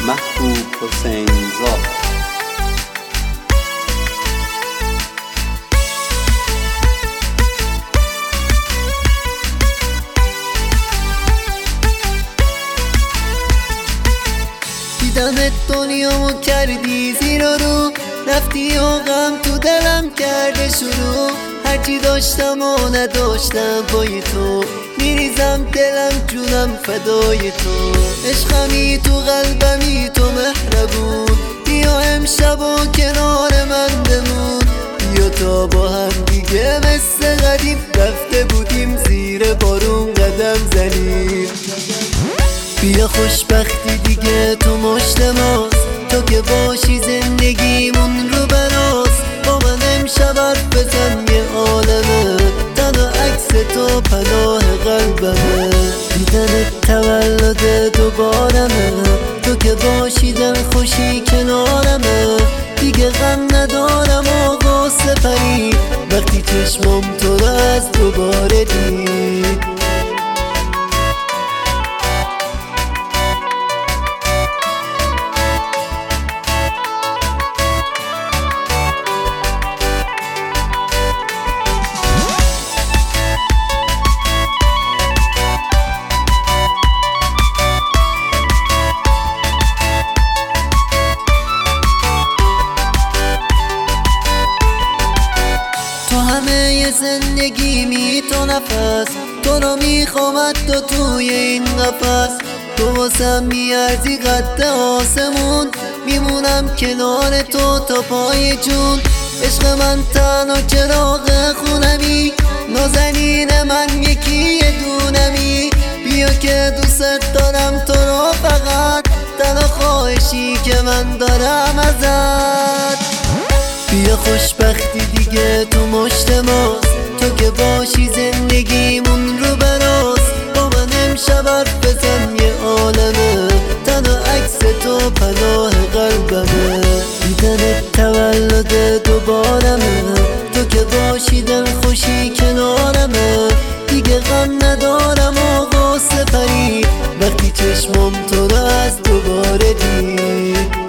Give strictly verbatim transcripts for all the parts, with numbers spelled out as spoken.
محبوب حسین زاد. دیدمت دنیامو کردی زیر و رو، رفتی و غم تو دلم کرده شروع. هرچی داشتم و نداشتم پای تو، میریزم دلم جونم فدای تو. عشقمی تو قلبمی تو مهربون، بیا امشب و کنار من بمون. بیا تا با هم دیگه مثل قدیم رفته بودیم زیر بارون قدم زنیم. بیا خوشبختی دیگه تو مشت ماست، تو که باشی زندگیمون رو براست. با من امشب حرف بزن یه عالمه، تنها عکس تو پناه قلبمه. دیدنت تولد دوبارمه، تو که باشی دل خوشی کنارمه. دیگه غم ندارم آقا سپری، وقتی چشمم تو رو از دوباره دید. همه زندگی می تو نفس، تو رو میخوام تو توی این قفس. تو واسم میارزی قد آسمون، میمونم کنار تو تا پای جون. عشق من تنها چراغ خونمی، نازنین من یکی دونمی. بیا که دوست دارم تو رو، فقط تنها خواهشی که من دارم ازت. بیا خوشبختی دیگه تو مشت ماست، تو که باشی زندگیمون رو براست. با من امشب حرف بزن یه عالمه، تنها عکس تو پناه قلبمه. دیدنت تولد دوبارمه، تو که باشی دل خوشی کنارمه. دیگه غم ندارم آقا سپری، وقتی چشمم تو رو از دوباره دید.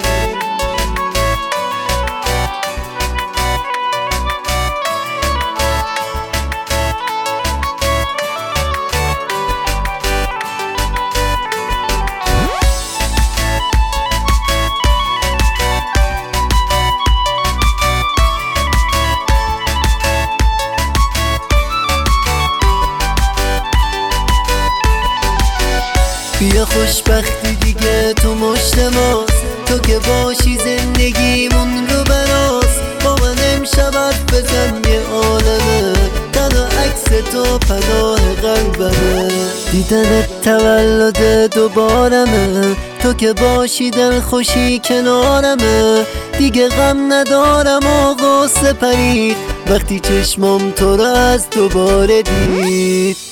بیا خوشبختی دیگه تو مشت ماست، تو که باشی زندگیمون رو براست. با من امشب حرف بزن یه عالمه، تنها عکس تو پناه قلبمه. دیدنت تولد دوبارمه، تو که باشی دل خوشی کنارمه. دیگه غم ندارم آقا سپری، وقتی چشمم تو رو از دوباره دید.